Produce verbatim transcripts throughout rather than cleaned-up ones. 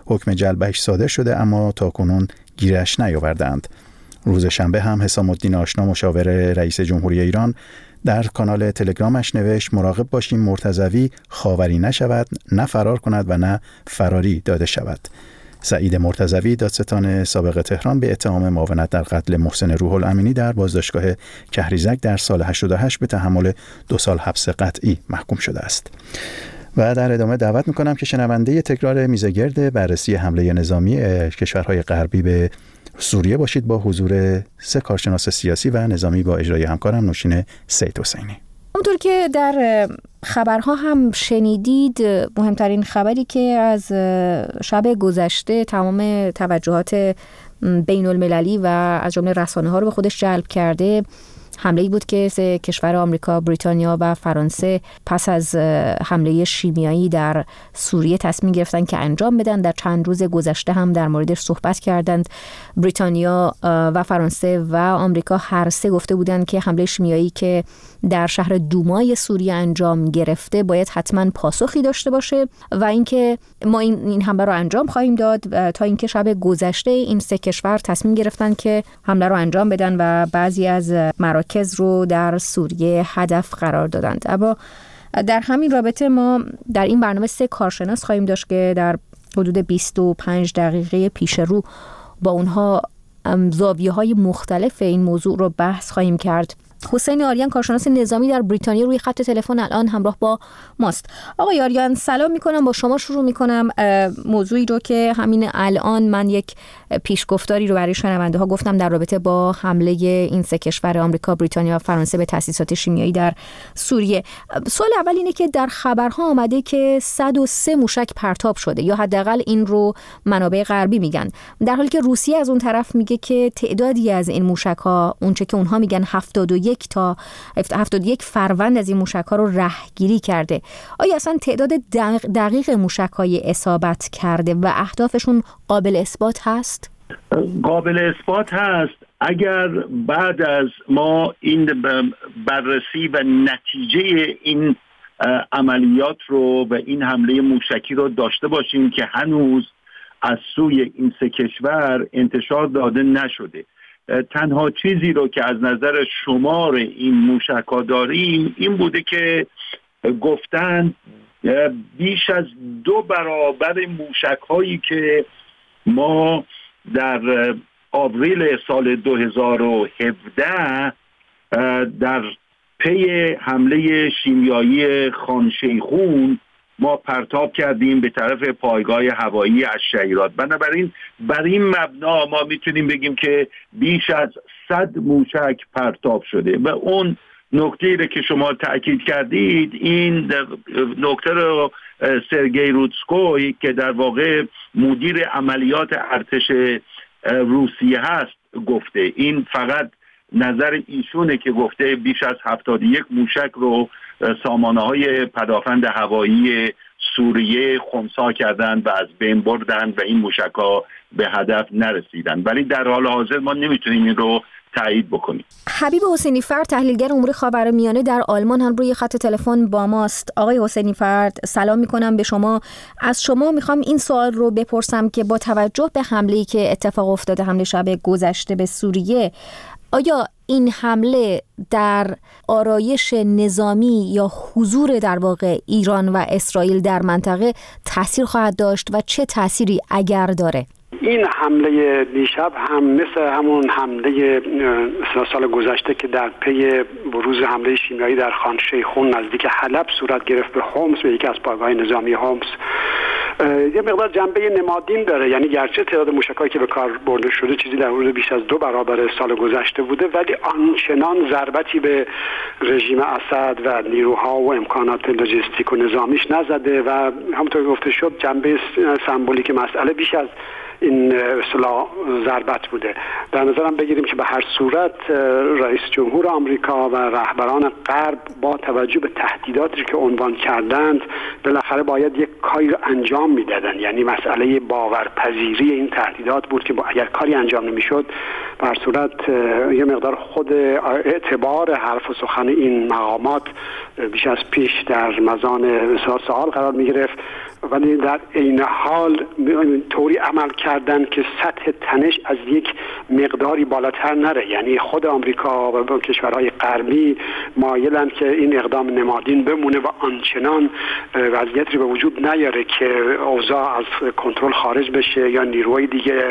حکم جلبش صادر شده اما تاکنون گیرش نیاوردند. روز شنبه هم حسام الدین آشنا مشاور رئیس جمهوری ایران در کانال تلگرامش نوشت مراقب باشیم مرتضوی خاوری نشود، نه فرار کند و نه فراری داده شود. سعید مرتضوی دادستان سابق تهران به اتهام معاونت در قتل محسن روح الامینی در بازداشتگاه کهریزک در سال هشتاد و هشت به تحمل دو سال حبس قطعی محکوم شده است. و در ادامه دعوت میکنم که شنونده تکرار میزگرد بررسی حمله نظامی کشورهای غربی به سوریه باشید با حضور سه کارشناس سیاسی و نظامی با اجرای همکارم نوشین سید حسینی. اونطور که در خبرها هم شنیدید، مهمترین خبری که از شب گذشته تمام توجهات بین المللی و از جمله رسانه ها رو به خودش جلب کرده حمله‌ای بود که سه کشور آمریکا، بریتانیا و فرانسه پس از حمله شیمیایی در سوریه تصمیم گرفتن که انجام بدن. در چند روز گذشته هم در موردش صحبت کردند. بریتانیا و فرانسه و آمریکا هر سه گفته بودند که حمله شیمیایی که در شهر دومای سوریه انجام گرفته باید حتما پاسخی داشته باشه و اینکه ما این این حمله رو انجام خواهیم داد. تا اینکه شب گذشته این سه کشور تصمیم گرفتن که حمله رو انجام بدن و بعضی از مراکز رو در سوریه هدف قرار دادند. اما در همین رابطه ما در این برنامه سه کارشناس خواهیم داشت که در حدود بیست و پنج دقیقه پیش رو با اونها زاویه‌های مختلف این موضوع رو بحث خواهیم کرد. حسین آریان کارشناس نظامی در بریتانیا روی خط تلفن الان همراه با ماست. آقای آریان سلام میکنم، با شما شروع میکنم. موضوعی رو که همین الان من یک پیشگفتاری رو برای شنونده ها گفتم در رابطه با حمله این سه کشور آمریکا، بریتانیا و فرانسه به تأسیسات شیمیایی در سوریه. سوال اول اینه که در خبرها آمده که صد و سه موشک پرتاب شده، یا حداقل این رو منابع غربی میگن، در حالی که روسیه از اون طرف میگه که تعدادی از این موشک ها، اونچه که اونها میگن هفتاد و یک تا هفتاد و یک فروند از این موشک ها رو رهگیری کرده. آیا اصلا تعداد دقیق موشک های اصابت کرده و اهدافشون قابل اثبات هست؟ قابل اثبات هست. اگر بعد از ما این بررسی و نتیجه این عملیات رو و این حمله موشکی رو داشته باشیم که هنوز از سوی این سه کشور انتشار داده نشده، تنها چیزی رو که از نظر شمار این موشک‌ها داریم این بوده که گفتن بیش از دو برابر موشک‌هایی که ما در آوریل سال دو هزار و هفده در پی حمله شیمیایی خان شیخون ما پرتاب کردیم به طرف پایگاه هوایی الشیرات. بنابراین بر این مبنا ما میتونیم بگیم که بیش از صد موشک پرتاب شده و اون نکته رو که شما تأکید کردید، این نکته رو سرگئی روتسکوی که در واقع مدیر عملیات ارتش روسیه هست گفته. این فقط نظر ایشونه که گفته بیش از هفتاد و یک موشک رو سامانه‌های پدافند هوایی سوریه خنثی کردند و از بین بردند و این موشک‌ها به هدف نرسیدند، ولی در حال حاضر ما نمیتونیم این رو تایید بکنیم. حبیب حسینی فرد تحلیلگر امور خاورمیانه در آلمان هم روی خط تلفن با ماست. آقای حسینی فرد سلام میکنم به شما. از شما میخوام این سوال رو بپرسم که با توجه به حمله‌ای که اتفاق افتاده، حمله شب گذشته به سوریه، آیا این حمله در آرایش نظامی یا حضور در واقع ایران و اسرائیل در منطقه تأثیر خواهد داشت و چه تأثیری اگر داره؟ این حمله دیشب هم مثل همون حمله سال گذشته که در پی بروز حمله شیمیایی در خان شیخون نزدیک حلب صورت گرفت به حمص، به یکی از پایگاه نظامی حمص، یه مقدار جنبه نمادین داره. یعنی گرچه تعداد موشکایی که به کار برده شده چیزی در حدود بیش از دو برابر سال گذشته بوده، ولی آنچنان ضربتی به رژیم اسد و نیروها و امکانات لوجستیک و نظامیش نزده و همونطور که گفته شد جنبه سمبولیک مسئله بیش از این اصطلاح ضربت بوده. در نظرم بگیریم که به هر صورت رئیس جمهور آمریکا و رهبران غرب با توجه به تهدیداتی که عنوان کردند بالاخره باید یک کاری رو انجام میدادن. یعنی مسئله باورپذیری این تهدیدات بود که اگر کاری انجام نمیشد به هر صورت یه مقدار خود اعتبار حرف و سخن این مقامات بیش از پیش در مزان سوال قرار می گرفت، ولی در عین حال طوری عمل کردن که سطح تنش از یک مقداری بالاتر نره. یعنی خود آمریکا و کشورهای غربی مایلند که این اقدام نمادین بمونه و آنچنان وضعیتی به وجود نیاره که اوضاع از کنترل خارج بشه یا نیروهای دیگه،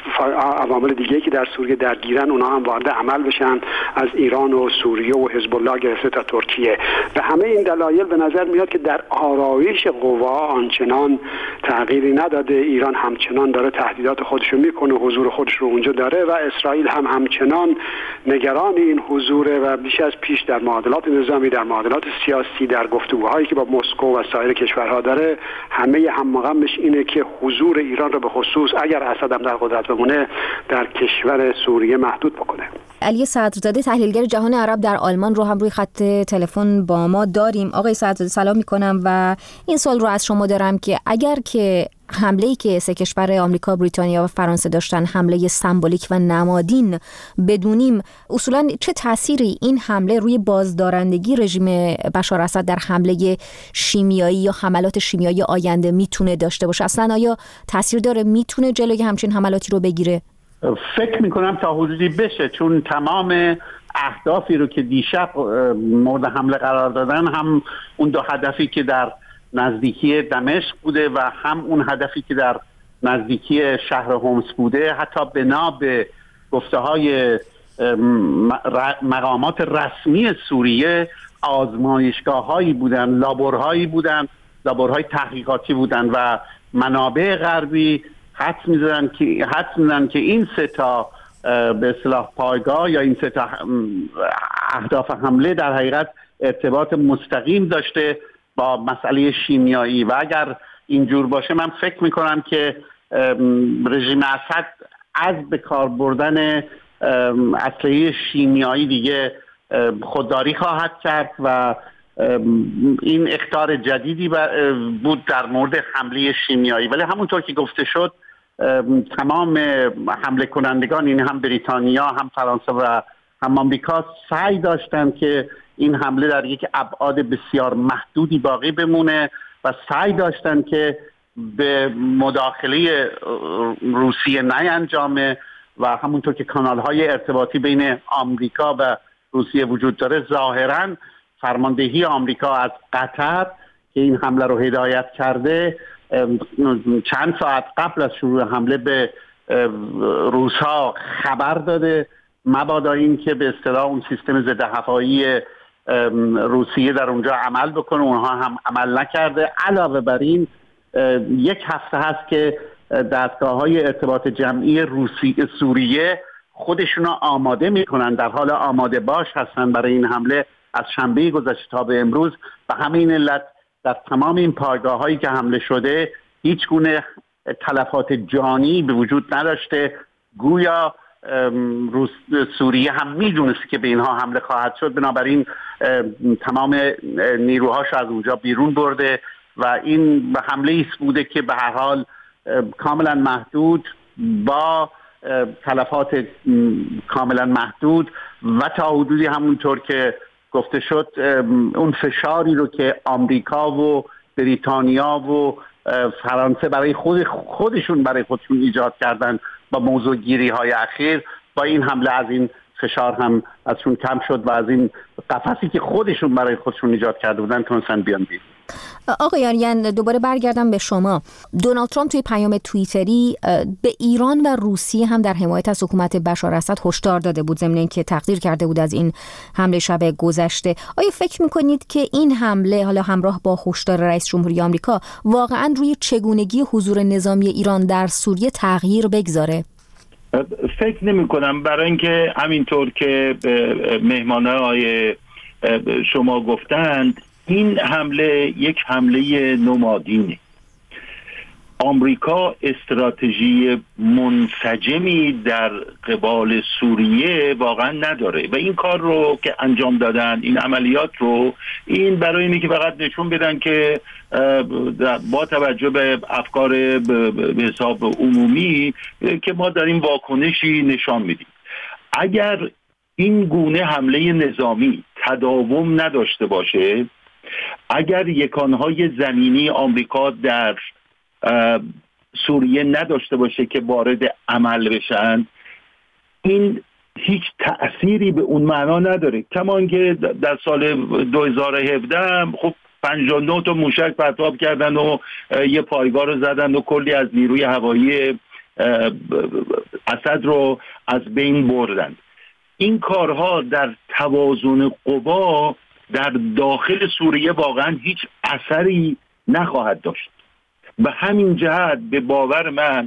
عوامل دیگه که در سوریه درگیرن اونا هم وارد عمل بشن، از ایران و سوریه و حزب الله گرفته تا ترکیه. به همه این دلایل به نظر میاد که در آرایش قوا آنچنان تغییری نداده. ایران همچنان داره تهدیدات خودشو میکنه، حضور خودش رو اونجا داره و اسرائیل هم همچنان نگران این حضوره و بیش از پیش در معادلات نظامی، در معادلات سیاسی، در گفتگوهایی که با مسکو و سایر کشورها داره، همه همغمش اینه که حضور ایران رو به خصوص اگر اسد هم در قدرت بمونه در کشور سوریه محدود بکنه. علی صدرزاده تحلیلگر جهان عرب در آلمان رو هم روی خط تلفن با ما داریم. آقای صدرزاده سلام میکنم و این سوال رو از شما دارم که اگر که حمله‌ای که سه کشور آمریکا، بریتانیا و فرانسه داشتن حمله سمبولیک و نمادین بدونیم، اصولاً چه تأثیری این حمله روی بازدارندگی رژیم بشار اسد در حمله شیمیایی یا حملات شیمیایی آینده میتونه داشته باشه؟ اصلاً آیا تأثیر داره؟ میتونه جلوی همچین حملاتی رو بگیره؟ فکر میکنم تا حدودی بشه، چون تمام اهدافی رو که دیشب مورد حمله قرار دادن هم اون دو هدفی که در نزدیکی دمشق بوده و هم اون هدفی که در نزدیکی شهر هومس بوده، حتی بنا به گفته های مقامات رسمی سوریه آزمایشگاه هایی بودن، لابورهایی بودن، لابورهای تحقیقاتی بودن و منابع غربی حدس می‌زدن که حدس می‌زدن که این سه تا به اصطلاح پایگاه یا این سه تا اهداف حمله در حقیقت ارتباط مستقیم داشته با مسئله شیمیایی و اگر اینجور باشه من فکر می‌کنم که رژیم اسد از به کار بردن اسلحه شیمیایی دیگه خودداری خواهد کرد و این اخطار جدیدی بود در مورد حمله شیمیایی. ولی همونطور که گفته شد تمام حمله کنندگان، این هم بریتانیا، هم فرانسه و هم آمریکا، سعی داشتند که این حمله در یک ابعاد بسیار محدودی باقی بمونه و سعی داشتند که به مداخله روسیه نینجامه و همونطور که کانال‌های ارتباطی بین آمریکا و روسیه وجود داره، ظاهراً فرماندهی آمریکا از قطر که این حمله رو هدایت کرده چند ساعت قبل از شروع حمله به روس‌ها خبر داده مبادا این که به اصطلاح اون سیستم ضد هوایی روسیه در اونجا عمل بکنه، اونها هم عمل نکرده. علاوه بر این یک هفته هست که دستگاه‌های ارتباط جمعی روسیه سوریه خودشونو آماده میکنن، در حال آماده باش هستن برای این حمله از شنبه گذشته تا به امروز. و همین علت در تمام این پایگاه‌هایی که حمله شده هیچ گونه تلفات جانی به وجود نداشته. گویا روس سوریه هم میدونست که به اینها حمله خواهد شد، بنابراین تمام نیروهاش از اونجا بیرون برده و این به حمله ایست بوده که به هر حال کاملا محدود با تلفات کاملا محدود و تا حدودی همونطور که گفته شد اون فشاری رو که آمریکا و بریتانیا و فرانسه برای خود خودشون برای خودشون ایجاد کردن با موضوع گیری های اخیر، با این حمله از این فشار هم ازشون کم شد و از این قفسی که خودشون برای خودشون ایجاد کرده بودن تونستن بیان بیرون. آقای آریان دوباره برگردم به شما. دونالد ترامپ توی پیام توییتری به ایران و روسیه هم در حمایت از حکومت بشار اسد هشدار داده بود، ضمن اینکه تقدیر کرده بود از این حمله شب گذشته. آیا فکر میکنید که این حمله حالا همراه با هشدار رئیس جمهوری آمریکا واقعا روی چگونگی حضور نظامی ایران در سوریه تغییر بگذاره؟ فکر نمی کنم، برای اینکه همینطور که مهمانای شما گفتند این حمله یک حمله نمادینه. آمریکا استراتژی منسجمی در قبال سوریه واقعا نداره و این کار رو که انجام دادن، این عملیات رو، این برای اینه که فقط نشون بدن که با توجه به افکار به حساب عمومی که ما داریم واکنشی نشان میدیم. اگر این گونه حمله نظامی تداوم نداشته باشه، اگر یکانهای زمینی آمریکا در سوریه نداشته باشه که وارد عمل بشن، این هیچ تأثیری به اون معنا نداره. کما که در سال دو هزار و هفده خب پنجاه و نه تا موشک پرتاب کردن و یه پایگاه رو زدن و کلی از نیروی هوایی اسد رو از بین بردن. این کارها در توازن قوا در داخل سوریه واقعا هیچ اثری نخواهد داشت. به همین جهت به باور من